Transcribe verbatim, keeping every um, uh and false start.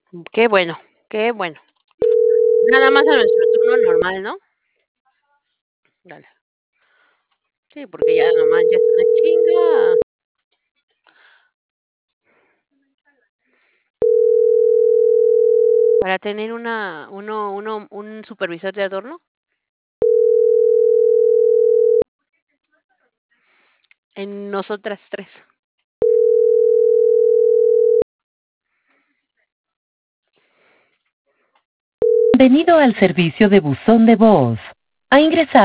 Qué bueno, qué bueno. Nada más a nuestro turno normal, ¿no? Dale. Sí, porque ya nomás ya es una chinga. Para tener una uno uno un supervisor de adorno. En nosotras tres. Bienvenido al servicio de buzón de voz. Ha ingresado